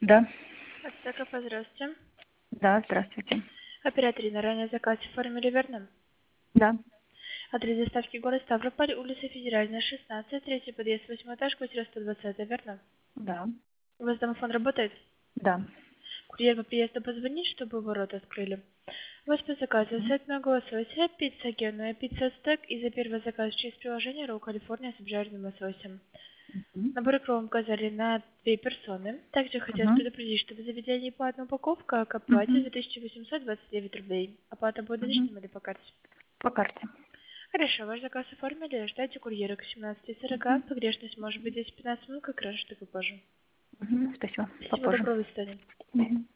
Да. Так, здравствуйте. Да, здравствуйте. Оператор на ранее заказ оформили, верно? Да. Адрес доставки город Ставрополь, улица Федеральная, 16, третий подъезд, 8 этаж, квартира 120, верно? Да. У вас домофон работает? Да. Курьер по приезду позвонит, чтобы ворота открыли. У вас по заказу сет на голосователя, пицца геная, пицца стек и за первый заказ через приложение Роу Калифорния с обжаренным лососем. Мгм. Набор икру указали на 2 персоны. Также хотелось Мгм. предупредить, что в заведении платная упаковка, к оплате Мгм. 2829 рублей. Оплата будет Мгм. наличными или по карте? По карте. Хорошо, ваш заказ оформили. Ждайте курьера к 17:40. Мгм. Погрешность может быть 10-15 минут, как раньше, так и позже. Мгм. Спасибо. Всего Попозже. доброго, до свидания. Мгм.